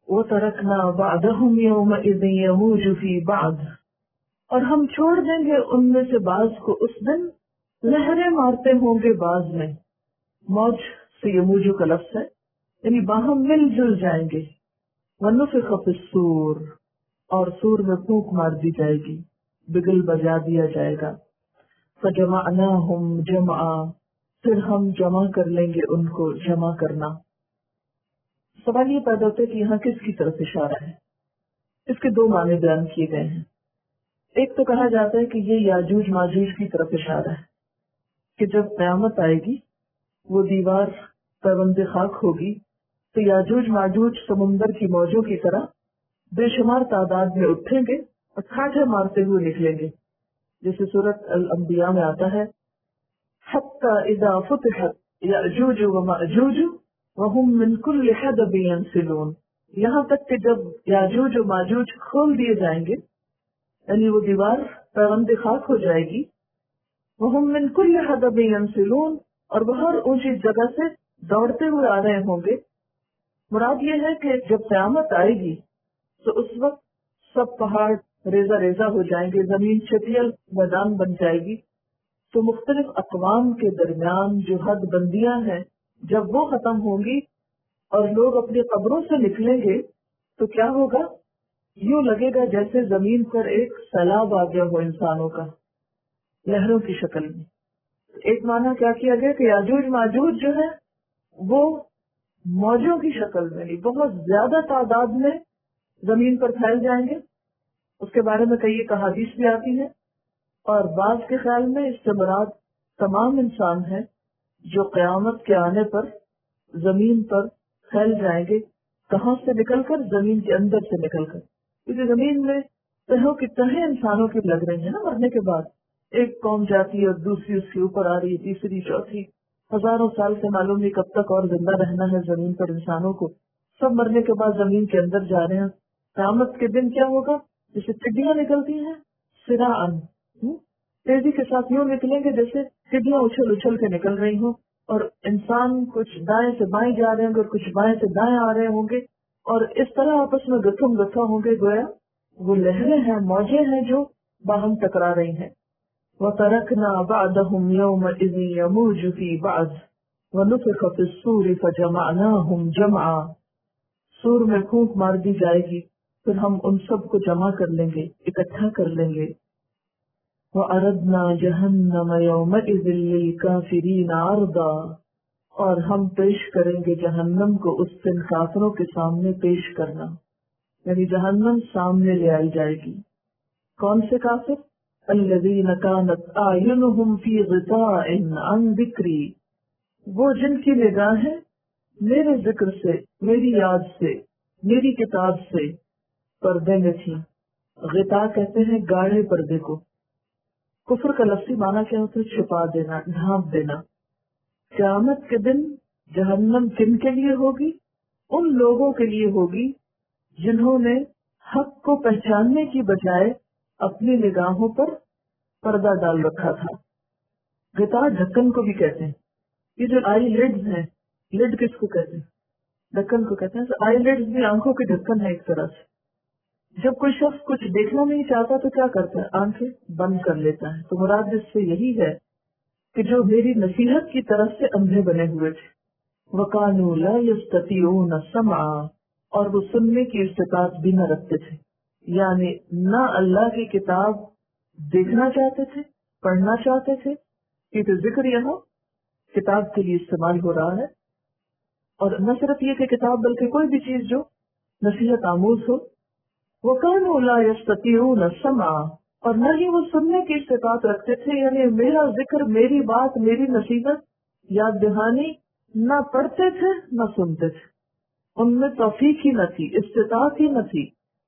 وَتَرَكْنَا بَعْضَهُمْ يَوْمَئِذٍ يَمُوجُ فِي بَعْضٍ، اور ہم چھوڑ دیں گے ان میں سے بعض کو اس دن لہریں مارتے ہوں گے بعض میں. موج سے یموجو کا لفظ ہے، یعنی باہم مل جل جائیں گے. وَنُفِخَ فِي الصُّورِ، اور سور میں پھونک مار دی جائے گی، بگل بجا دیا جائے گا. فَجَمَعْنَاهُمْ جَمْعًا، پھر ہم جمع کر لیں گے ان کو جمع کرنا. سوال یہ پیدا ہوتا ہے کہ یہاں کس کی طرف اشارہ ہے؟ اس کے دو معنی بیان کیے گئے ہیں. ایک تو کہا جاتا ہے کہ یہ یاجوج ماجوج کی طرف اشارہ ہے کہ جب قیامت آئے گی وہ دیوار پیوند خاک ہوگی تو یاجوج ماجوج سمندر کی موجوں کی طرح بے شمار تعداد میں اٹھیں گے اور ٹھاٹھے مارتے ہوئے نکلیں گے، جیسے سورۃ الانبیاء میں آتا ہے حتی اذا فتحت یاجوج وماجوج وهم من کل حدب ینسلون، یہاں تک کہ جب یاجوج و ماجوج کھول دیے جائیں گے، یعنی وہ دیوار پیوند خاک ہو جائے گی. وهم من کل حدب ینسلون، اور وہ ہر اونچی جگہ سے دوڑتے ہوئے آ رہے ہوں گے. مراد یہ ہے کہ جب قیامت آئے گی تو اس وقت سب پہاڑ ریزہ ریزہ ہو جائیں گے، زمین چٹیل میدان بن جائے گی. تو مختلف اقوام کے درمیان جو حد بندیاں ہیں جب وہ ختم ہوں گی اور لوگ اپنی قبروں سے نکلیں گے تو کیا ہوگا؟ یوں لگے گا جیسے زمین پر ایک سیلاب آ گیا ہو انسانوں کا، لہروں کی شکل میں. ایک معنی کیا کیا گیا کہ یاجوج ماجوج جو ہے وہ موجوں کی شکل میں نہیں، بہت زیادہ تعداد میں زمین پر پھیل جائیں گے. اس کے بارے میں کئی احادیث بھی آتی ہیں، اور بعض کے خیال میں اس سے مراد تمام انسان ہیں جو قیامت کے آنے پر زمین پر پھیل جائیں گے. کہاں سے نکل کر؟ زمین کے اندر سے نکل کر، کیونکہ زمین میں تہوں کی تہیں انسانوں کی لگ رہی ہیں نا مرنے کے بعد. ایک قوم جاتی ہے اور دوسری اس کے اوپر آ رہی ہے، تیسری چوتھی، ہزاروں سال سے معلوم نہیں کب تک اور زندہ رہنا ہے زمین پر انسانوں کو. سب مرنے کے بعد زمین کے اندر جا رہے ہیں. قیامت کے دن کیا ہوگا؟ جیسے ٹڈیاں نکلتی ہیں سراعن، تیزی کے ساتھ یوں نکلیں گے جیسے ٹڈیاں اچھل اچھل کے نکل رہی ہوں، اور انسان کچھ دائیں سے بائیں جا رہے ہوں گے اور کچھ بائیں سے دائیں آ رہے ہوں گے، اور اس طرح آپس میں گتھم گتھا ہوں گے، گویا وہ لہریں ہیں، موجیں ہیں جو باہم ٹکرا رہی ہیں. وَتَرَكْنَا بَعْضَهُمْ يَوْمَئِذٍ يَمُوجُ فِي بَعْضٍ وَنُفِخَ فِي الصُّورِ فَجَمَعْنَاهُمْ جَمْعًا، سور میں پھونک مار دی جائے گی، پھر ہم ان سب کو جمع کر لیں گے، اکٹھا کر لیں گے. وَعَرَضْنَا جَهَنَّمَ يَوْمَئِذٍ لِلْكَافِرِينَ عَرْضًا، اور ہم پیش کریں گے جہنم کو اس دن کافروں کے سامنے پیش کرنا، یعنی جہنم سامنے لے آئی جائے گی. کون سے کافر؟ الذین کانت اعینہم فی غطاء عن ذکری، وہ جن کی نگاہیں میرے ذکر سے، میری یاد سے، میری کتاب سے پردے میں تھی. غطاء کہتے ہیں گاڑھے پردے کو. کفر کا لفظی معنی کیا ہوتا ہے؟ چھپا دینا، ڈھانپ دینا. قیامت کے دن جہنم کن کے لیے ہوگی؟ ان لوگوں کے لیے ہوگی جنہوں نے حق کو پہچاننے کی بجائے اپنی نگاہوں پر پردہ ڈال رکھا تھا. غطاء ڈھکن کو بھی کہتے ہیں. یہ جو آئی لیڈز ہیں، لڈ کس کو کہتے ہیں؟ ڈھکن کو کہتے ہیں. آئی لیڈز بھی آنکھوں کے ڈھکن ہے ایک طرح سے. جب کوئی شخص کچھ دیکھنا نہیں چاہتا تو کیا کرتا ہے؟ آنکھیں بند کر لیتا ہے. تو مراد اس سے یہی ہے کہ جو میری نصیحت کی طرف سے اندھے بنے ہوئے تھے. وَكَانُوا لَا يَسْتَطِيعُونَ سَمْعًا، اور وہ سننے کی استطاعت بھی نہ رکھتے تھے، یعنی نہ اللہ کی کتاب دیکھنا چاہتے تھے، پڑھنا چاہتے تھے، کیونکہ ذکر یہاں کتاب کے لیے استعمال ہو رہا ہے. اور نہ صرف یہ کہ کتاب بلکہ کوئی بھی چیز جو نصیحت آموز ہو. وَكَانُوا لَا يَسْتَطِيعُونَ سَمْعًا، اور نہ ہی وہ سننے کی استطاعت رکھتے تھے، یعنی میرا ذکر، میری بات، میری نصیحت، یاد دہانی نہ پڑھتے تھے نہ سنتے تھے. ان میں توفیق ہی نہ تھی، استطاعت ہی نہ تھی.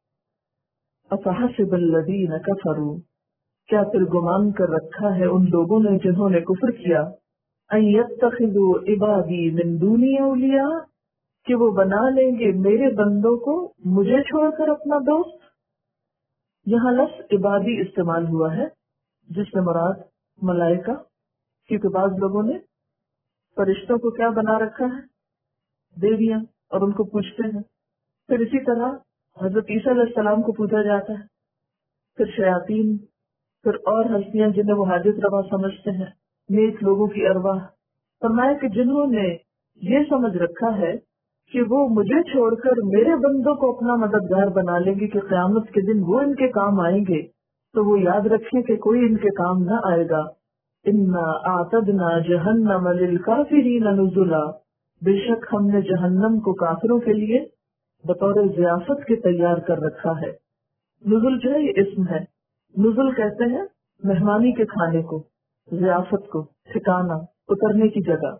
اَفَحَسِبَ الَّذِينَ كَفَرُوا، کیا پھر گمان کر رکھا ہے ان لوگوں نے جنہوں نے کفر کیا، أَن يَتَّخِذُوا عِبَادِي مِن دُونِي أَوْلِيَاءَ، کہ وہ بنا لیں گے میرے بندوں کو مجھے چھوڑ کر اپنا دوست. یہاں لفظ عبادی استعمال ہوا ہے جس میں مراد ملائکہ، کیونکہ بعض لوگوں نے فرشتوں کو کیا بنا رکھا ہے؟ دیویاں، اور ان کو پوچھتے ہیں. پھر اسی طرح حضرت عیسیٰ علیہ السلام کو پوجا جاتا ہے، پھر شیاطین، پھر اور ہستیاں جنہیں وہ حاجت روا سمجھتے ہیں، نیک لوگوں کی ارواح۔ فرمایا کہ جنہوں نے یہ سمجھ رکھا ہے کہ وہ مجھے چھوڑ کر میرے بندوں کو اپنا مددگار بنا لیں گے کہ قیامت کے دن وہ ان کے کام آئیں گے، تو وہ یاد رکھیں کہ کوئی ان کے کام نہ آئے گا۔ انا اعتدنا جہنم للکافرین نزلا، بے شک ہم نے جہنم کو کافروں کے لیے بطور ضیافت کے تیار کر رکھا ہے۔ نزل جو ہے یہ اسم ہے، نزل کہتے ہیں مہمانی کے کھانے کو، ضیافت کو، ٹھکانا، اترنے کی جگہ۔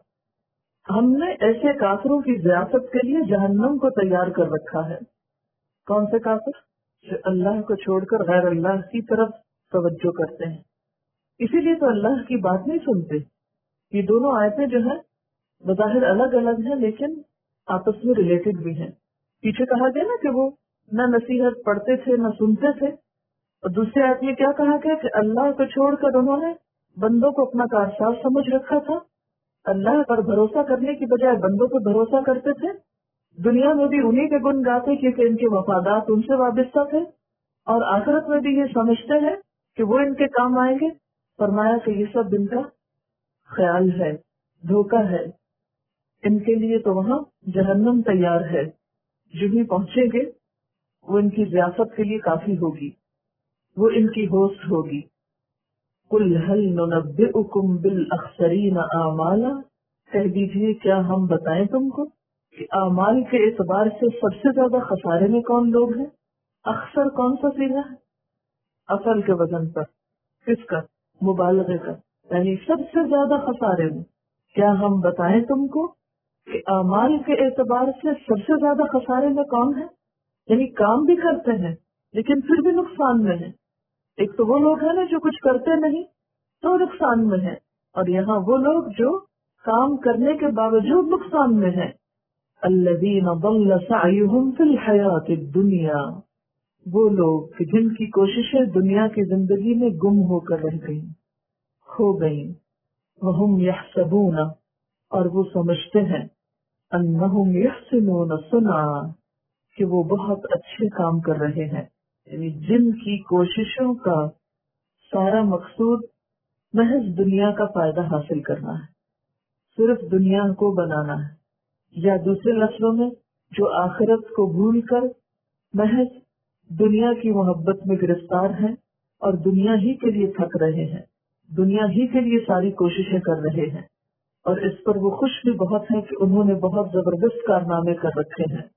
ہم نے ایسے کافروں کی ضیافت کے لیے جہنم کو تیار کر رکھا ہے۔ کون سے کافر؟ جو اللہ کو چھوڑ کر غیر اللہ کی طرف توجہ کرتے ہیں، اسی لیے تو اللہ کی بات نہیں سنتے۔ یہ دونوں آیتیں جو ہیں بظاہر الگ الگ ہیں لیکن آپس میں ریلیٹڈ بھی ہیں۔ پیچھے کہا گیا نا کہ وہ نہ نصیحت پڑھتے تھے نہ سنتے تھے، اور دوسری آیت میں کیا کہا گیا کہ اللہ کو چھوڑ کر انہوں نے بندوں کو اپنا کارساز سمجھ رکھا تھا۔ اللہ پر بھروسہ کرنے کی بجائے بندوں پر بھروسہ کرتے تھے، دنیا میں بھی انہی کے گن گاتے کیونکہ ان کے مفادات ان سے وابستہ تھے، اور آخرت میں بھی یہ سمجھتے ہیں کہ وہ ان کے کام آئیں گے۔ فرمایا کہ یہ سب ان کا خیال ہے، دھوکہ ہے، ان کے لیے تو وہاں جہنم تیار ہے، جو بھی پہنچیں گے وہ ان کی ضیافت کے لیے کافی ہوگی، وہ ان کی ہوسٹ ہوگی۔ قل هل ننبئکم بالاخسرین اعمالا، کہہ دیجیے کیا ہم بتائیں تم کو کہ اعمال کے اعتبار سے سب سے زیادہ خسارے میں کون لوگ ہیں؟ اخسر کون سا صیغہ ہے؟ اصل کے وزن پر، کس کا؟ مبالغے کا، یعنی سب سے زیادہ خسارے میں۔ کیا ہم بتائیں تم کو کہ اعمال کے اعتبار سے سب سے زیادہ خسارے میں کون ہے؟ یعنی کام بھی کرتے ہیں لیکن پھر بھی نقصان میں ہیں۔ ایک تو وہ لوگ ہیں نا جو کچھ کرتے نہیں تو نقصان میں ہیں، اور یہاں وہ لوگ جو کام کرنے کے باوجود نقصان میں ہیں۔ الذین ضل سعیہم فی الحیاۃ الدنیا، وہ لوگ جن کی کوششیں دنیا کی زندگی میں گم ہو کر رہ گئیں، کھو گئیں۔ وہم یحسبون، اور وہ سمجھتے ہیں، انہم یحسنون صنعا، کہ وہ بہت اچھے کام کر رہے ہیں۔ یعنی جن کی کوششوں کا سارا مقصود محض دنیا کا فائدہ حاصل کرنا ہے، صرف دنیا کو بنانا ہے، یا دوسرے لفظوں میں جو آخرت کو بھول کر محض دنیا کی محبت میں گرفتار ہیں اور دنیا ہی کے لیے تھک رہے ہیں، دنیا ہی کے لیے ساری کوششیں کر رہے ہیں، اور اس پر وہ خوش بھی بہت ہیں کہ انہوں نے بہت زبردست کارنامے کر رکھے ہیں۔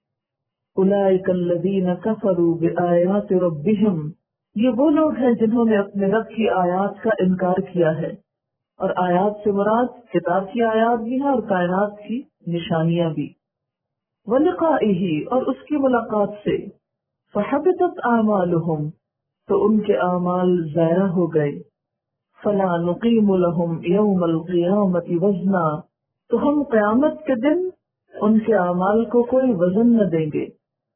اولئک الذین کفروا بآیات ربہم، یہ وہ لوگ ہیں جنہوں نے اپنے رب کی آیات کا انکار کیا ہے، اور آیات سے مراد کتاب کی آیات بھی ہیں اور کائنات کی نشانیاں بھی، ولقائہ، اور اس کی ملاقات سے، فحبطت اعمالہم، تو ان کے اعمال ضائع ہو گئے، فلا نقیم لہم یوم القیامۃ وزنا، تو ہم قیامت کے دن ان کے اعمال کو کوئی وزن نہ دیں گے۔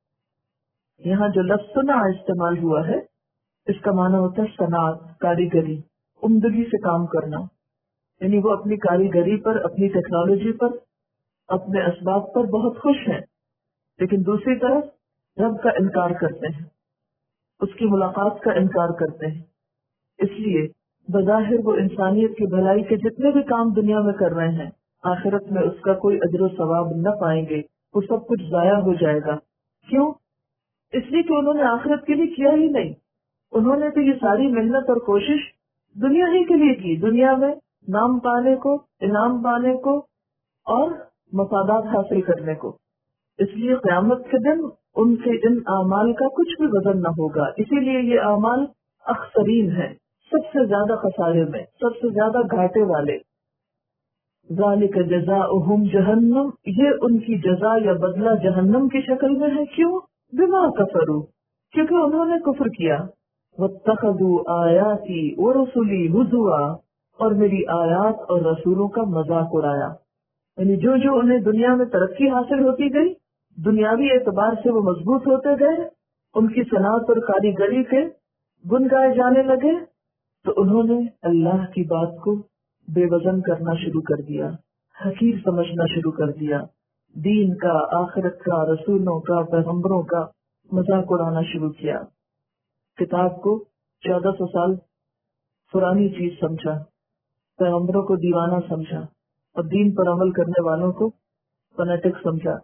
یہاں جو لفظ صنع استعمال ہوا ہے اس کا معنی ہوتا ہے صنعت، کاریگری، عمدگی سے کام کرنا، یعنی وہ اپنی کاریگری پر، اپنی ٹیکنالوجی پر، اپنے اسباب پر بہت خوش ہیں، لیکن دوسری طرف رب کا انکار کرتے ہیں، اس کی ملاقات کا انکار کرتے ہیں۔ اس لیے بظاہر وہ انسانیت کی بھلائی کے جتنے بھی کام دنیا میں کر رہے ہیں، آخرت میں اس کا کوئی اجر و ثواب نہ پائیں گے، وہ سب کچھ ضائع ہو جائے گا۔ کیوں؟ اس لیے کہ انہوں نے آخرت کے لیے کیا ہی نہیں، انہوں نے تو یہ ساری محنت اور کوشش دنیا ہی کے لیے کی، دنیا میں نام پانے کو، انعام پانے کو اور مفادات حاصل کرنے کو۔ اس لیے قیامت کے دن ان کے ان اعمال کا کچھ بھی وزن نہ ہوگا، اسی لیے یہ اعمال اخسرین ہیں، سب سے زیادہ خسارے میں، سب سے زیادہ گھاٹے والے۔ ذالک جزاؤہم جہنم، یہ ان کی جزا یا بدلہ جہنم کی شکل میں ہے۔ کیوں؟ بما کفروا، کیونکہ انہوں نے کفر کیا، واتخذوا آیاتی ورسلی ہزوا، اور میری آیات اور رسولوں کا مذاق اڑایا۔ یعنی جو جو انہیں دنیا میں ترقی حاصل ہوتی گئی، دنیاوی اعتبار سے وہ مضبوط ہوتے گئے، ان کی صنعت اور کاریگری کے گن گائے جانے لگے، تو انہوں نے اللہ کی بات کو بے وزن کرنا شروع کر دیا، حقیر سمجھنا شروع کر دیا، دین کا، آخرت کا، رسولوں کا، پیغمبروں کا مذاق اڑانا شروع کیا. کتاب کو 1400 سال پرانی چیز سمجھا، پیغمبروں کو دیوانہ سمجھا، اور دین پر عمل کرنے والوں کو فنیٹک سمجھا.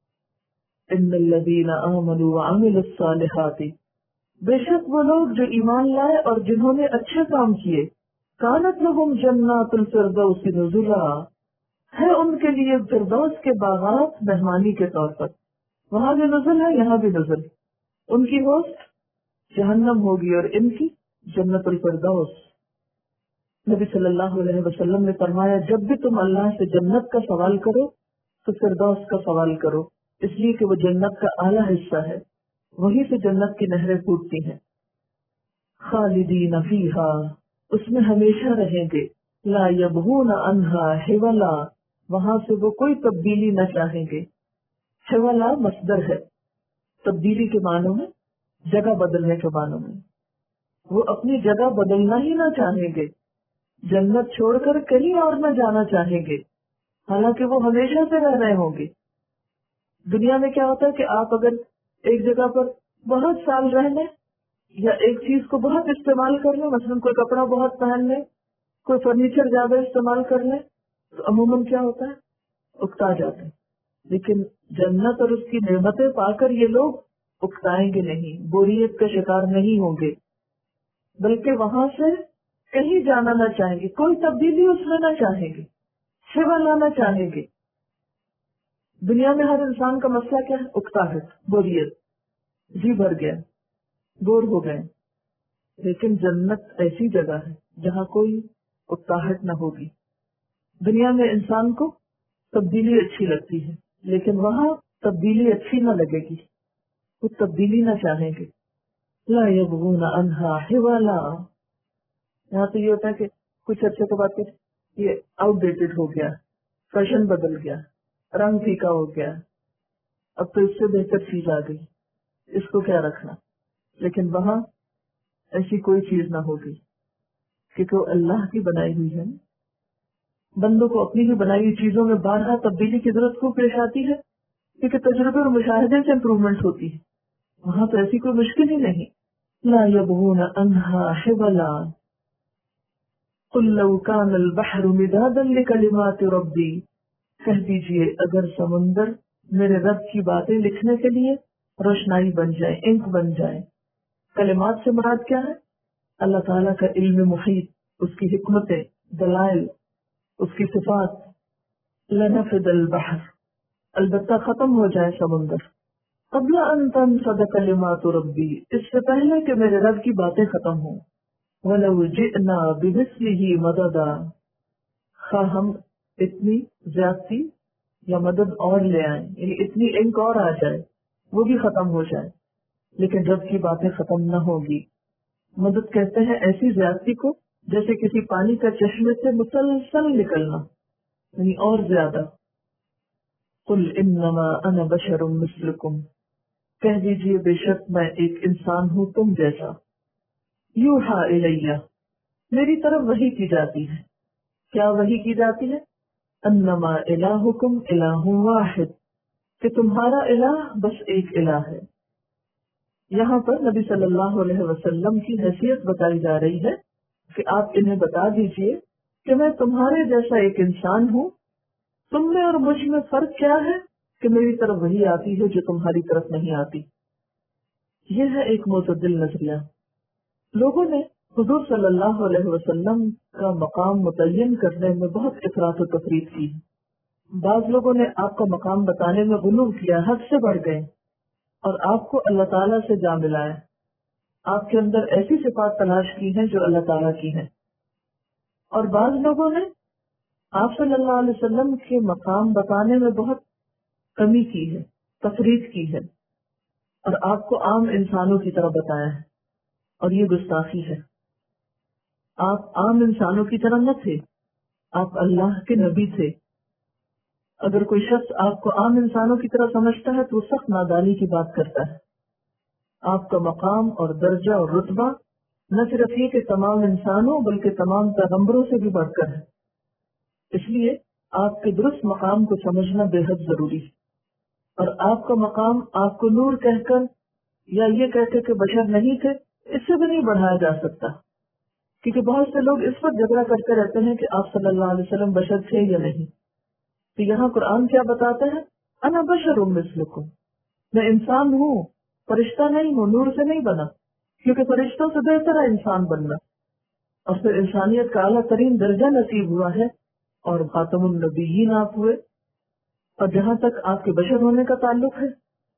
ان الذین آمنوا وعملوا الصالحات، بے شک وہ لوگ جو ایمان لائے اور جنہوں نے اچھے کام کیے، کانت لہم جنات الفردوس نزلا، ہے ان کے لیے فردوس کے باغات مہمانی کے طور پر. وہاں بھی نزل ہے، یہاں بھی نزل. ان کی ہوسٹ جہنم ہوگی اور ان کی جنت الفردوس. نبی صلی اللہ علیہ وسلم نے فرمایا جب بھی تم اللہ سے جنت کا سوال کرو تو فردوس کا سوال کرو، اس لیے کہ وہ جنت کا اعلیٰ حصہ ہے، وہیں سے جنت کی نہریں پھوٹتی ہیں. خالدین فیہا، اس میں ہمیشہ رہیں گے. لا یبغون عنہا حولا، وہاں سے وہ کوئی تبدیلی نہ چاہیں گے. حولا مصدر ہے، تبدیلی کے معنوں میں، جگہ بدلنے کے معنوں میں. وہ اپنی جگہ بدلنا ہی نہ چاہیں گے، جنت چھوڑ کر کہیں اور نہ جانا چاہیں گے، حالانکہ وہ ہمیشہ سے رہ رہے ہوں گے. دنیا میں کیا ہوتا ہے کہ آپ اگر ایک جگہ پر بہت سال رہ لیں یا ایک چیز کو بہت استعمال کر لیں، مثلا کوئی کپڑا بہت پہن لیں، کوئی فرنیچر زیادہ استعمال کر لیں، تو عموماً کیا ہوتا ہے، اکتا جاتے ہیں. لیکن جنت اور اس کی نعمتیں پا کر یہ لوگ اکتائیں گے نہیں، بوریت کا شکار نہیں ہوں گے، بلکہ وہاں سے کہیں جانا نہ چاہیں گے، کوئی تبدیلی اس میں نہ چاہیں گے، سوا لانا چاہیں گے. دنیا میں ہر انسان کا مسئلہ کیا ہے، اکتاہٹ، بوریت، جی بھر گیا، بور ہو گئے. لیکن جنت ایسی جگہ ہے جہاں کوئی اکتاہٹ نہ ہوگی. دنیا میں انسان کو تبدیلی اچھی لگتی ہے، لیکن وہاں تبدیلی اچھی نہ لگے گی، وہ تبدیلی نہ چاہیں گے. لا یبغون عنہا حولا. یہاں تو یہ ہوتا ہے کہ کچھ عرصے کے بعد یہ آؤٹ ڈیٹڈ ہو گیا، فیشن بدل گیا، رنگ پھیکا ہو گیا، اب تو اس سے بہتر چیز آ گئی، اس کو کیا رکھنا. لیکن وہاں ایسی کوئی چیز نہ ہوگی، کیونکہ وہ اللہ کی بنائی ہوئی ہے. بندوں کو اپنی ہی بنائی ہوئی چیزوں میں بارہا تبدیلی کی ضرورت کو پیش آتی ہے، کیونکہ تجربے اور مشاہدے سے امپروومنٹ ہوتی ہے. وہاں تو ایسی کوئی مشکل ہی نہیں. لا یبغون عنہا حولا. قل لو كان البحر مدادا لكلمات ربی، کہہ دیجئے اگر سمندر میرے رب کی باتیں لکھنے کے لیے روشنائی بن جائے، انک بن جائے. کلمات سے مراد کیا ہے؟ اللہ تعالیٰ کا علم محیط، اس کی حکمتیں، دلائل، اس کی صفات. لنفد البحر، البتہ ختم ہو جائے سمندر. قبل ان تنفد کلمات ربی، اس سے پہلے کہ میرے رب کی باتیں ختم ہوں. وَلَوْ جِئْنَا بِمِثْلِهِ مَدَدًا، خواہ ہم اتنی زیادتی یا مدد اور لے آئیں، یعنی اتنی انک اور آ جائے، وہ بھی ختم ہو جائے، لیکن رب کی باتیں ختم نہ ہوگی. مدد کہتے ہیں ایسی زیادتی کو جیسے کسی پانی کا چشمے سے مسلسل نکلنا، یعنی اور زیادہ. قُلْ إِنَّمَا أَنَا بَشَرٌ مِثْلُكُمْ، کہہ دیجئے بے شک میں ایک انسان ہوں تم جیسا. یوحا الیہ، میری طرف وحی کی جاتی ہے. کیا وحی کی جاتی ہے؟ انما الہکم الہ واحد، کہ تمہارا الہ بس ایک الہ ہے. یہاں پر نبی صلی اللہ علیہ وسلم کی حیثیت بتائی جا رہی ہے کہ آپ انہیں بتا دیجئے کہ میں تمہارے جیسا ایک انسان ہوں. تم میں اور مجھ میں فرق کیا ہے کہ میری طرف وحی آتی ہے جو تمہاری طرف نہیں آتی. یہ ہے ایک معتدل نظریہ. لوگوں نے حضور صلی اللہ علیہ وسلم کا مقام متعین کرنے میں بہت افراط و تفریط کی. بعض لوگوں نے آپ کا مقام بتانے میں غلو کیا، حد سے بڑھ گئے اور آپ کو اللہ تعالیٰ سے جا ملایا. آپ کے اندر ایسی صفات تلاش کی ہیں جو اللہ تعالیٰ کی ہیں. اور بعض لوگوں نے آپ صلی اللہ علیہ وسلم کے مقام بتانے میں بہت کمی کی ہے، تفریط کی ہے، اور آپ کو عام انسانوں کی طرح بتایا ہے، اور یہ گستاخی ہے. آپ عام انسانوں کی طرح نہ تھے، آپ اللہ کے نبی تھے. اگر کوئی شخص آپ کو عام انسانوں کی طرح سمجھتا ہے تو وہ سخت نادانی کی بات کرتا ہے. آپ کا مقام اور درجہ اور رتبہ نہ صرف یہ کہ تمام انسانوں بلکہ تمام پیغمبروں سے بھی بڑھ کر ہے. اس لیے آپ کے درست مقام کو سمجھنا بے حد ضروری ہے. اور آپ کا مقام آپ کو نور کہہ کر یا یہ کہتے کہ بشر نہیں تھے اس سے بھی نہیں بڑھایا جا سکتا، کیونکہ بہت سے لوگ اس پر جھگڑا کرتے رہتے ہیں کہ آپ صلی اللہ علیہ وسلم بشر تھے یا نہیں. تو یہاں قرآن کیا بتاتا ہے؟ انا بشر مثلکم، میں انسان ہوں، فرشتہ نہیں ہوں، نور سے نہیں بنا، کیونکہ فرشتوں سے بہتر ہے انسان بننا. اور پھر انسانیت کا اعلیٰ ترین درجہ نصیب ہوا ہے اور خاتم النبیین آپ ہوئے. اور جہاں تک آپ کے بشر ہونے کا تعلق ہے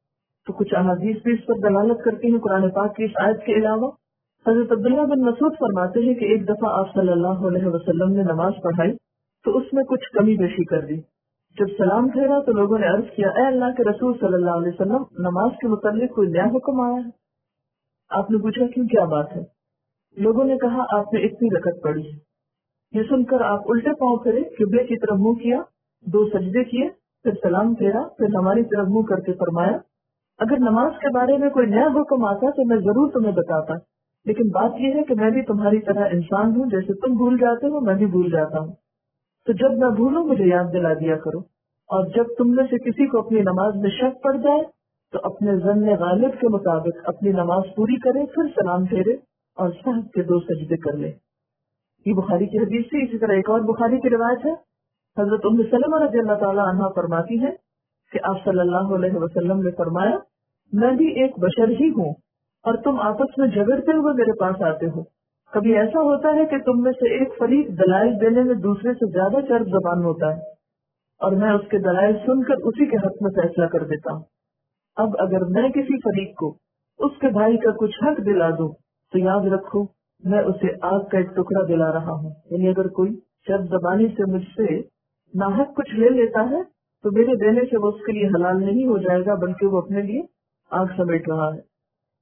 تو کچھ احادیث بھی اس پر دلالت کرتی ہیں قرآن پاک کی اس آیت کے علاوہ. حضرت عبداللہ بن مسعود فرماتے ہیں کہ ایک دفعہ آپ صلی اللہ علیہ وسلم نے نماز پڑھائی تو اس میں کچھ کمی بیشی کر دی. جب سلام پھیرا تو لوگوں نے عرض کیا، اے اللہ کے رسول صلی اللہ علیہ وسلم، نماز کے متعلق کوئی نیا حکم آیا ہے؟ آپ نے پوچھا کیوں، کیا بات ہے؟ لوگوں نے کہا آپ نے اتنی رکعت پڑھی ہے. یہ سن کر آپ الٹے پاؤں پھرے، قبلے کی طرف منہ کیا، 2 سجدے کیے، پھر سلام پھیرا، پھر ہماری طرف منہ کر کے فرمایا، اگر نماز کے بارے میں کوئی نیا حکم آتا تو میں ضرور تمہیں بتاتا، لیکن بات یہ ہے کہ میں بھی تمہاری طرح انسان ہوں، جیسے تم بھول جاتے ہو میں بھی بھول جاتا ہوں. تو جب میں بھولوں مجھے یاد دلا دیا کرو، اور جب تم میں سے کسی کو اپنی نماز میں شک پڑ جائے تو اپنے ظن غالب کے مطابق اپنی نماز پوری کرے، پھر سلام پھیرے اور صحت کے 2 سجدے کر لے. یہ بخاری کی حدیث تھی. اسی طرح ایک اور بخاری کی روایت ہے، حضرت ام سلمہ رضی اللہ تعالی عنہا فرماتی ہے کہ آپ صلی اللہ علیہ وسلم نے فرمایا، میں بھی ایک بشر ہی ہوں اور تم آپس میں جھگڑتے ہوئے میرے پاس آتے ہو. کبھی ایسا ہوتا ہے کہ تم میں سے ایک فریق دلائل دینے میں دوسرے سے زیادہ چرب زبان ہوتا ہے اور میں اس کے دلائل سن کر اسی کے حق میں فیصلہ کر دیتا ہوں. اب اگر میں کسی فریق کو اس کے بھائی کا کچھ حق دلا دوں تو یاد رکھو میں اسے آگ کا ایک ٹکڑا دلا رہا ہوں. یعنی اگر کوئی چرب زبانی سے مجھ سے ناحق کچھ لے لیتا ہے تو میرے دینے سے وہ اس کے لیے حلال نہیں ہو جائے گا، بلکہ وہ اپنے لیے آگ سمیٹ رہا ہے.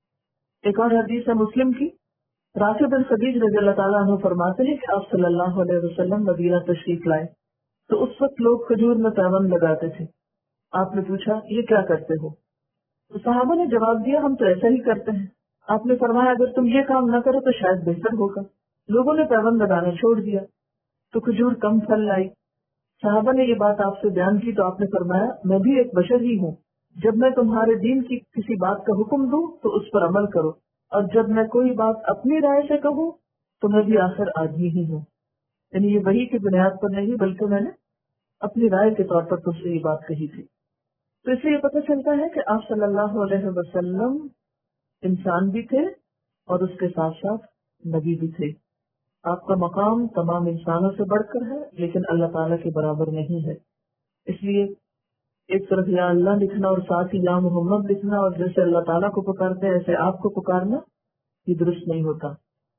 ایک اور حدیث ہے مسلم کی، رافع بن خدیج رضی اللہ تعالیٰ عنہ فرماتے ہیں کہ آپ صلی اللہ علیہ وسلم مدینہ تشریف لائے تو اس وقت لوگ کھجور میں پیوند لگاتے تھے. آپ نے پوچھا یہ کیا کرتے ہو؟ تو صحابہ نے جواب دیا ہم تو ایسا ہی کرتے ہیں. آپ نے فرمایا اگر تم یہ کام نہ کرو تو شاید بہتر ہوگا. لوگوں نے پیوند لگانا چھوڑ دیا تو کھجور کم پھل لائی. صحابہ نے یہ بات آپ سے بیان کی تو آپ نے فرمایا میں بھی ایک بشر ہی ہوں، جب میں تمہارے دین کی کسی بات کا حکم دوں تو اس پر عمل کرو، اور جب میں کوئی بات اپنی رائے سے کہوں تو میں بھی آخر آدمی ہی ہوں. یعنی یہ وحی کی بنیاد پر نہیں بلکہ میں نے اپنی رائے کے طور پر تم سے یہ بات کہی تھی. تو اس سے یہ پتہ چلتا ہے کہ آپ صلی اللہ علیہ وسلم انسان بھی تھے اور اس کے ساتھ ساتھ نبی بھی تھے. آپ کا مقام تمام انسانوں سے بڑھ کر ہے لیکن اللہ تعالیٰ کے برابر نہیں ہے. اس لیے ایک طرف یا اللہ لکھنا اور ساتھ ہی یا محمد لکھنا اور جیسے اللہ تعالیٰ کو پکارتے ہیں ایسے آپ کو پکارنا یہ درست نہیں ہوتا.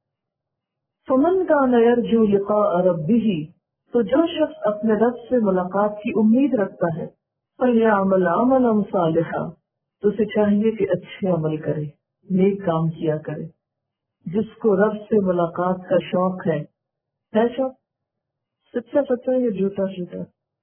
فمن کان یرجو لقاء ربہ، تو جو شخص اپنے رب سے ملاقات کی امید رکھتا ہے، فلیعمل عملا صالحا، تو اسے چاہیے کہ اچھے عمل کرے، نیک کام کیا کرے. جس کو رب سے ملاقات کا شوق ہے شوق سچا سچا یا جھوٹا جھوٹا،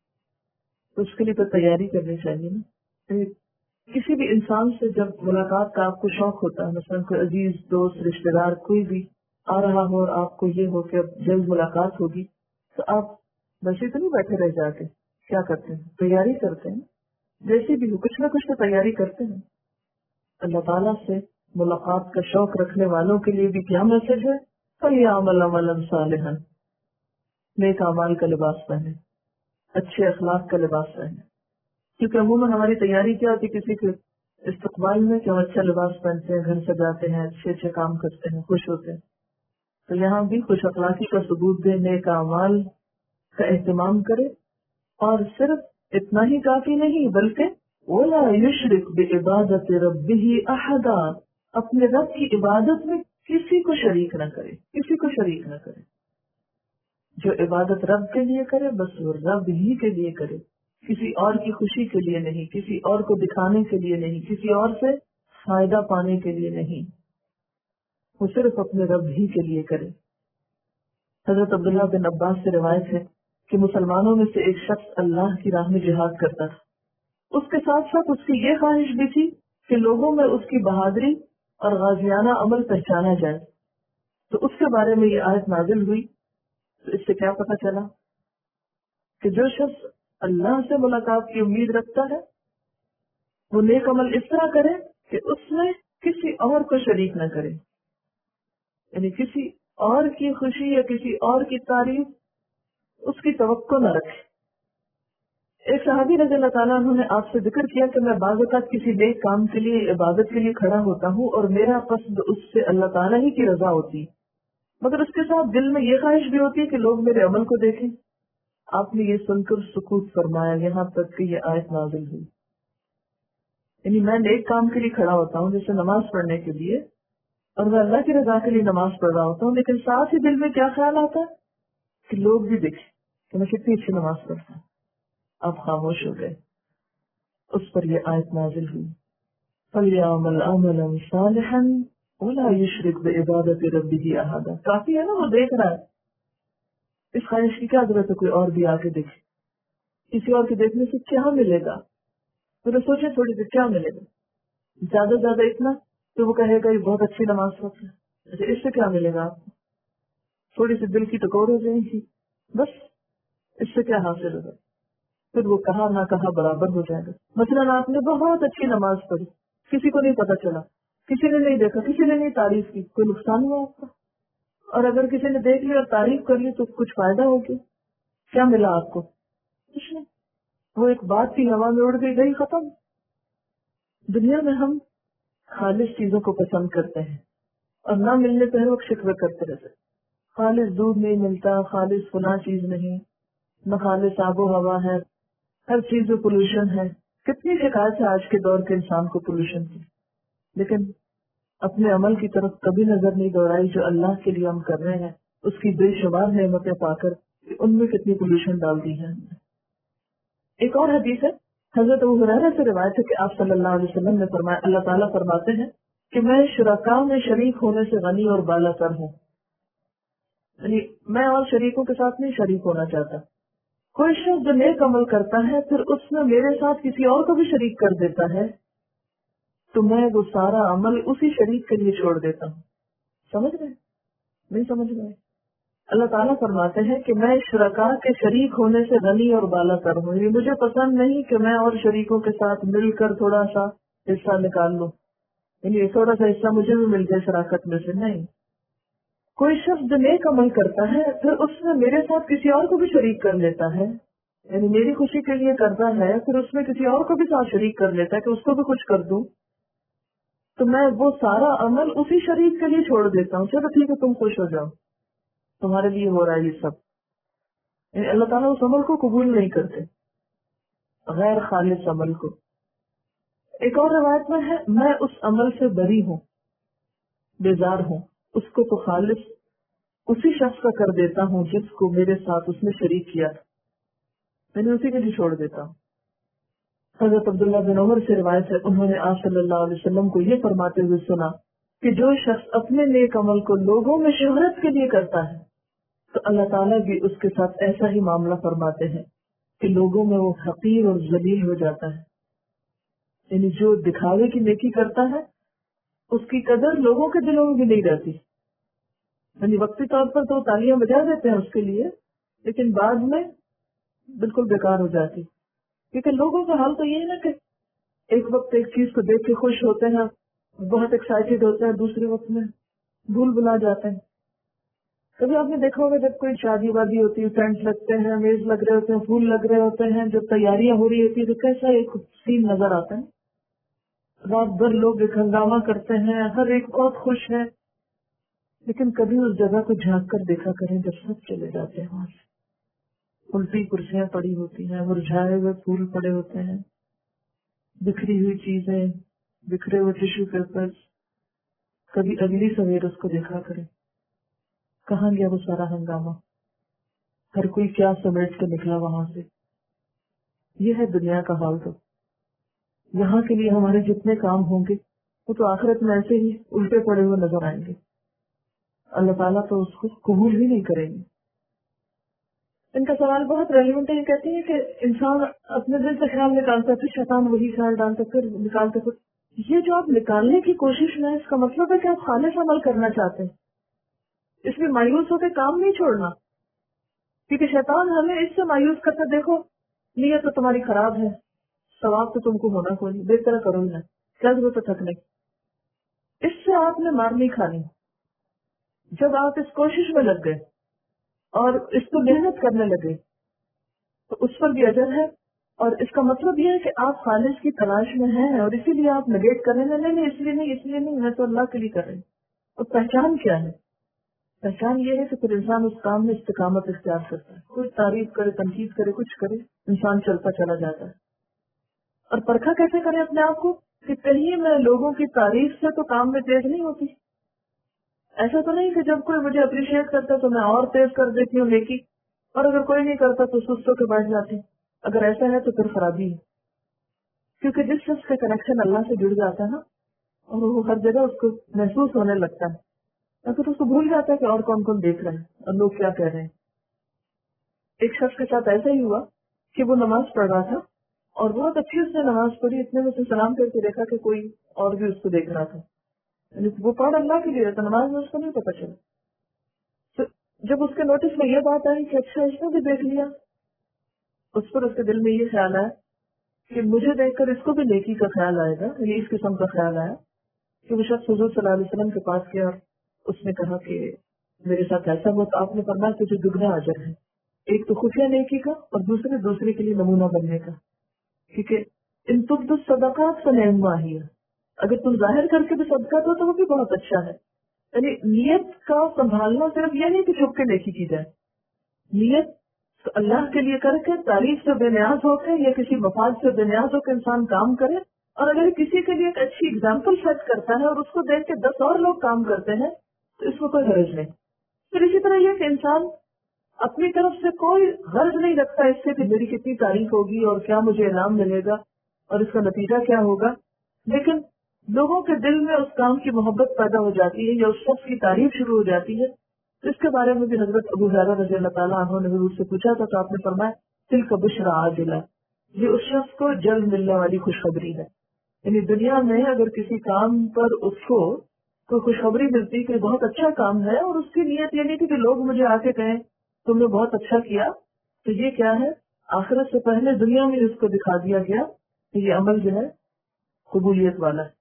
اس کے لیے تو تیاری کرنی چاہیے نا. کسی بھی انسان سے جب ملاقات کا آپ کو شوق ہوتا ہے، مثلا کوئی عزیز دوست رشتے دار کوئی بھی آ رہا ہو اور آپ کو یہ ہو کہ اب جلد ملاقات ہوگی، تو آپ ویسے تو نہیں بیٹھے رہ جاتے، کیا کرتے ہیں؟ تیاری کرتے ہیں. جیسے بھی ہو کچھ نہ کچھ تو تیاری کرتے ہیں. اللہ تعالیٰ سے ملاقات کا شوق رکھنے والوں کے لیے بھی کیا میسج ہے؟ فَلْيَعْمَلْ عَمَلًا صَالِحًا، نیک اعمال کا لباس پہنے، اچھے اخلاق کا لباس پہنے. کیونکہ عموماً ہماری تیاری کیا ہوتی ہے کسی کے استقبال میں کہ ہم اچھا لباس پہنتے ہیں، گھر سجاتے ہیں، اچھے اچھے کام کرتے ہیں، خوش ہوتے ہیں. تو یہاں بھی خوش اخلاقی کا ثبوت دے، نیک اعمال کا اہتمام کرے، اور صرف اتنا ہی کافی نہیں بلکہ وَلَا يُشْرِكْ بِعِبَادَةِ رَبِّهِ أَحَدًا، اپنے رب کی عبادت میں کسی کو شریک نہ کرے، کسی کو شریک نہ کرے. جو عبادت رب کے لیے کرے بس وہ رب ہی کے لیے کرے، کسی اور کی خوشی کے لیے نہیں، کسی اور کو دکھانے کے لیے نہیں، کسی اور سے فائدہ پانے کے لیے نہیں، وہ صرف اپنے رب ہی کے لیے کرے. حضرت عبداللہ بن عباس سے روایت ہے کہ مسلمانوں میں سے ایک شخص اللہ کی راہ میں جہاد کرتا تھا. اس کے ساتھ ساتھ اس کی یہ خواہش بھی تھی کہ لوگوں میں اس کی بہادری اور غازیانہ عمل پہچانا جائے. تو اس کے بارے میں یہ آیت نازل ہوئی. تو اس سے کیا پتہ چلا کہ جو شخص اللہ سے ملاقات کی امید رکھتا ہے وہ نیک عمل اس طرح کرے کہ اس میں کسی اور کو شریک نہ کرے، یعنی کسی اور کی خوشی یا کسی اور کی تعریف اس کی توقع نہ رکھے۔ ایک صحابی رضی اللہ تعالیٰ عنہ نے آپ سے ذکر کیا کہ میں بعض اوقات کسی نیک کام کے لیے، عبادت کے لیے کھڑا ہوتا ہوں اور میرا قصد اس سے اللہ تعالیٰ ہی کی رضا ہوتی ہے، مگر اس کے ساتھ دل میں یہ خواہش بھی ہوتی ہے کہ لوگ میرے عمل کو دیکھیں۔ آپ نے یہ سن کر سکوت فرمایا یہاں تک کہ یہ آیت نازل ہوئی۔ یعنی میں نیک کام کے لیے کھڑا ہوتا ہوں، جیسے نماز پڑھنے کے لیے، اور میں اللہ کی رضا کے لیے نماز پڑھ رہا ہوتا ہوں، لیکن ساتھ ہی دل میں کیا خیال آتا ہے کہ لوگ بھی دیکھیں کہ میں کتنی اچھی نماز پڑھتا ہوں۔ آپ خاموش ہو گئے، اس پر یہ آیت نازل ہوئی، فَلْيَعْمَلْ عَمَلًا صَالِحًا وَلَا يُشْرِكْ بِعِبَادَةِ رَبِّهِ أَحَدًا۔ کافی ہے نا، وہ دیکھ رہا ہے، اس خواہش کی کیا ضرورت ہے کوئی اور بھی آ کے دیکھے؟ کسی اور کے دیکھنے سے کیا ملے گا؟ تو سوچیں تھوڑی سی کیا ملے گا؟ زیادہ سے زیادہ اتنا تو وہ کہے گا یہ بہت اچھی نماز پڑھتا ہے، اچھا اس سے کیا ملے گا آپ کو؟ تھوڑی سی دل کی ٹکور ہو جائے گی، بس اس سے کیا حاصل ہوگا؟ پھر وہ کہا نہ کہا برابر ہو جائے گا۔ مثلاً آپ نے بہت اچھی نماز پڑھی، کسی کو نہیں پتا چلا، کسی نے نہیں دیکھا، کسی نے نہیں تعریف کی، کوئی نقصان ہوا آپ کا؟ اور اگر کسی نے دیکھ لی اور تعریف کر لی تو کچھ فائدہ ہوگی؟ کیا ملا آپ کو؟ کچھ نہیں، وہ ایک بات کی ہوا میں اڑ گئی، گئی ختم۔ دنیا میں ہم خالص چیزوں کو پسند کرتے ہیں اور نہ ملنے پہ وہ شکوے کرتے رہتے، خالص دودھ نہیں ملتا، خالص فلاں چیز نہیں، نہ خالص آب و ہوا ہے، ہر چیز میں پولوشن ہے۔ کتنی شکایت ہے آج کے دور کے انسان کو پولوشن کی، لیکن اپنے عمل کی طرف کبھی نظر نہیں دوڑائی جو اللہ کے لیے ہم کر رہے ہیں، اس کی بے شمار نعمتیں پا کر ان میں کتنی پولوشن ڈال دی ہے۔ ایک اور حدیث ہے، حضرت ابو ہریرہ سے روایت ہے کہ آپ صلی اللہ علیہ وسلم نے فرمایا، اللہ تعالیٰ فرماتے ہیں کہ میں شرکاء میں شریک ہونے سے غنی اور بالا تر ہوں، یعنی میں اور شریکوں کے ساتھ نہیں شریک ہونا چاہتا۔ کوئی شخص جو نیک عمل کرتا ہے پھر اس میں میرے ساتھ کسی اور کو بھی شریک کر دیتا ہے تو میں وہ سارا عمل اسی شریک کے لیے چھوڑ دیتا ہوں۔ سمجھ گئے؟ نہیں سمجھ گئے؟ اللہ تعالیٰ فرماتے ہیں کہ میں شرکاء کے شریک ہونے سے غنی اور بالا تر ہوں، یعنی مجھے پسند نہیں کہ میں اور شریکوں کے ساتھ مل کر تھوڑا سا حصہ نکال لوں، یعنی تھوڑا سا حصہ مجھے بھی مل جائے شراکت میں سے، نہیں۔ کوئی شخص جو نیک عمل کرتا ہے پھر اس میں میرے ساتھ کسی اور کو بھی شریک کر لیتا ہے، یعنی میری خوشی کے لیے کرتا ہے پھر اس میں کسی اور کو بھی ساتھ شریک کر لیتا ہے کہ اس کو بھی کچھ کر دوں، تو میں وہ سارا عمل اسی شریک کے لیے چھوڑ دیتا ہوں۔ چلو ٹھیک ہے، تم خوش ہو جاؤ، تمہارے لیے ہو رہا ہے یہ سب، یعنی اللہ تعالیٰ اس عمل کو قبول نہیں کرتے، غیر خالص عمل کو۔ ایک اور روایت میں ہے، میں اس عمل سے بری ہوں، بیزار ہوں، اس کو تو خالص اسی شخص کا کر دیتا ہوں جس کو میرے ساتھ اس نے شریک کیا تھا، میں نے اسی کے لیے چھوڑ دیتا ہوں۔ حضرت عبداللہ بن عمر سے روایت ہے، انہوں نے آپ صلی اللہ علیہ وسلم کو یہ فرماتے ہوئے سنا کہ جو شخص اپنے نیک عمل کو لوگوں میں شہرت کے لیے کرتا ہے تو اللہ تعالیٰ بھی اس کے ساتھ ایسا ہی معاملہ فرماتے ہیں کہ لوگوں میں وہ حقیر اور ذلیل ہو جاتا ہے، یعنی جو دکھاوے کی نیکی کرتا ہے اس کی قدر لوگوں کے دلوں میں بھی نہیں رہتی، یعنی وقتی طور پر تو تالیاں بجا دیتے ہیں اس کے لیے، لیکن بعد میں بالکل بیکار ہو جاتی، کیونکہ لوگوں کا حال تو یہ ہے نا کہ ایک وقت ایک چیز کو دیکھ کے خوش ہوتے ہیں، بہت ایکسائٹیڈ ہوتے ہیں، دوسرے وقت میں بھول بھلا جاتے ہیں۔ کبھی آپ نے دیکھا ہوگا جب کوئی شادی وادی ہوتی ہے، ٹینٹ لگتے ہیں، میز لگ رہے ہوتے ہیں، پھول لگ رہے ہوتے ہیں، جب تیاریاں ہو رہی ہوتی ہے تو کیسا ایک سین نظر آتا ہے، رات بھر لوگ ایک ہنگامہ کرتے ہیں، ہر ایک بہت خوش ہے، لیکن کبھی اس جگہ کو جھانک کر دیکھا کریں جب سب چلے جاتے ہیں، وہاں سے الٹی کرسیاں پڑی ہوتی ہیں، مرجھائے ہوئے پھول پڑے ہوتے ہیں، بکھری ہوئی چیزیں، بکھرے ہوئے ٹیشو پیپر، کبھی اگلی سویر اس کو دیکھا کریں، کہاں گیا وہ سارا ہنگامہ، ہر کوئی کیا سمیٹ کے نکلا وہاں سے۔ یہ ہے دنیا کا حال، تو یہاں کے لیے ہمارے جتنے کام ہوں گے وہ تو آخرت میں ایسے ہی الٹے پڑے ہوئے نظر آئیں گے، اللہ تعالیٰ تو اس کو قبول ہی نہیں کریں گے۔ ان کا سوال بہت ریلیونٹ ہے، یہ کہتی ہے کہ انسان اپنے دل سے خیال نکالتا ہے، پھر شیطان وہی خیال ڈالتا ہے، پھر نکالتے، پھر یہ جو آپ نکالنے کی کوشش میں، اس کا مطلب ہے کہ آپ خالص عمل کرنا چاہتے ہیں، اس میں مایوس ہو کے کام نہیں چھوڑنا، کیونکہ شیطان ہمیں اس سے مایوس کرتا، دیکھو نیت تو تمہاری خراب ہے، सवाब तो तुमको होना कोई नहीं, बेहतर करो ही ना, क्या जरूरत है थकने की। इससे आपने मार नहीं खानी। जब आप इस कोशिश में लग गए और इस पर मेहनत करने लगे तो उस पर भी अजर है। और इसका मतलब ये है कि आप खालिस की तलाश में हैं और इसीलिए आप नेगेट कर रहे हैं, नहीं नहीं इसलिए नहीं, इसलिए नहीं, मैं तो अल्लाह के लिए कर रही हूँ। और पहचान क्या है? पहचान ये है कि फिर इंसान उस काम में इस्तिकामत इख्तियार करता है। कोई तारीफ करे, तनकीद करे, कुछ करे, इंसान चलता चला जाता है। और परखा कैसे करे अपने आप को कि कहीं मैं लोगों की तारीफ से तो काम में तेज नहीं होती। ऐसा तो नहीं कि जब कोई मुझे अप्रिशिएट करता तो मैं और तेज कर देती हूँ नेकी, और अगर कोई नहीं करता तो सुस्त होकर बैठ जाती। अगर ऐसा है तो फिर खराबी है। क्योंकि जिस शख्स का कनेक्शन अल्लाह से जुड़ जाता है ना, और वो हर जगह उसको महसूस होने लगता है, अगर उसको भूल जाता है कि और कौन कौन देख रहे हैं और लोग क्या कह रहे हैं। एक शख्स के साथ ऐसा ही हुआ कि वो नमाज पढ़ रहा था और बहुत अच्छी उसने नमाज पढ़ी, इतने में उसने सलाम करके देखा कि कोई और भी उसको देख रहा था। यानी वो पढ़ अल्लाह के लिए था, नमाज में उसको नहीं पता चला। तो जब उसके नोटिस में ये बात आई कि अच्छा इसने भी देख लिया, उस पर उसके दिल में ये ख्याल आया कि मुझे देखकर इसको भी नेकी का ख्याल आएगा। ये इस किस्म का ख्याल आया कि वो शख्स हुजूर सल्लल्लाहु अलैहि वसल्लम के पास गया और उसने कहा कि मेरे साथ ऐसा हुआ। तो आपने फरमाया कि जो दुगना अजर है, एक तो खुफिया नेकी का और दूसरे के लिए नमूना बनने का। क्योंकि इन तुब्दु सदकात फनिअम्मा हिय, अगर तुम जाहिर करके भी सदका दो तो वो भी बहुत अच्छा है। यानी नियत का संभालना सिर्फ ये नहीं कि छुप के नेकी की जाए, नियत तो अल्लाह के लिए करके तारीफ से बेनियाज होकर या किसी मफाद से बेनियाज होकर इंसान काम करे। और अगर किसी के लिए एक अच्छी एग्जाम्पल सेट करता है और उसको देख के 10 और लोग काम करते हैं तो इसमें कोई हर्ज नहीं। फिर इसी तरह यह कि इंसान अपनी तरफ से कोई गर्ज नहीं रखता इससे कि मेरी कितनी तारीफ होगी और क्या मुझे इनाम मिलेगा और इसका नतीजा क्या होगा। लेकिन लोगों के दिल में उस काम की मोहब्बत पैदा हो जाती है या उस शख्स की तारीफ शुरू हो जाती है। तो इसके बारे में भी हजरत अबू हुरैरा रज़ी अल्लाह ताला अन्हु ने हुजूर से पूछा था तो आपने फरमाया तिल का बुशरा आजिला, ये उस शख्स को जल्द मिलने वाली खुशखबरी है। यानी दुनिया में अगर किसी काम पर उसको कोई खुशखबरी मिलती कि बहुत अच्छा काम है और उसकी नीयत ये नहीं थी कि लोग मुझे आके कहें तुमने बहुत अच्छा किया, तो ये क्या है, आखिरत से पहले दुनिया में उसको दिखा दिया गया कि ये अमल जो है कबूलियत वाला है।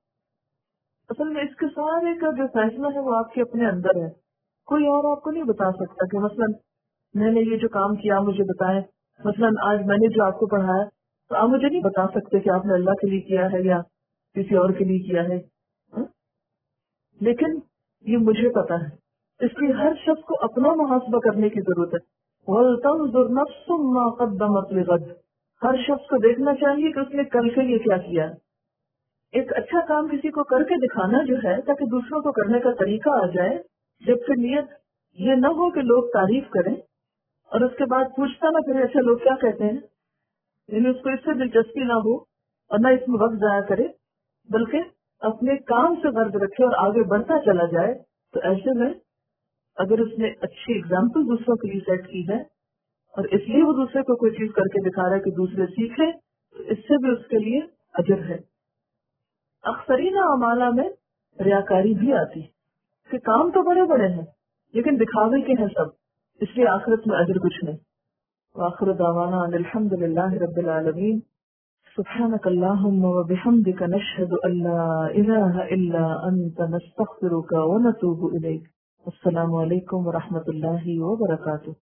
असल में इसके सारे का जो फैसला है वो आपके अपने अंदर है। कोई और आपको नहीं बता सकता कि मसलन मैंने ये जो काम किया मुझे बताएं, मसलन आज मैंने जो आपको पढ़ाया तो आप मुझे नहीं बता सकते कि आपने अल्लाह के लिए किया है या किसी और के लिए किया है, हा? लेकिन ये मुझे पता है। इसलिए हर शख्स को अपना मुहासबा करने की जरूरत है। वलतंजुर नफ्सुम मा क़द्दमत लिग़द, हर शख्स को देखना चाहिए कि उसने कल के लिए क्या किया है। एक अच्छा काम किसी को करके दिखाना जो है ताकि दूसरों को करने का तरीका आ जाए, जबकि नियत ये न हो कि लोग तारीफ करें और उसके बाद पूछता ना फिर अच्छा लोग क्या कहते हैं, यानी उसको इससे दिलचस्पी ना हो और न इसमें वक्त जाया करे, बल्कि अपने काम से गर्ज रखे और आगे बढ़ता चला जाए। तो ऐसे में अगर उसने अच्छी एग्जाम्पल दूसरों के लिए सेट की है और इसलिए वो दूसरे को कोई चीज करके दिखा रहा है कि दूसरे सीखे, तो इससे भी उसके लिए अजर है। अक्सरीन अमाला में रियाकारी भी आती है कि काम तो बड़े बड़े हैं लेकिन दिखावे के हैं सब, इसलिए आखिरत में अजर कुछ नहीं। वाखिर दावाना अल्हम्दुलिल्लाहि रब्बिल आलमीन। सुब्हानक अल्लाहुम्मा व बिहम्दिका नशहदु अल्ला इलाहा इल्ला अंता नस्तगफिरुका व नतूबु इलैक। अस्सलामु अलैकुम व रहमतुल्लाहि व बरकातुहू।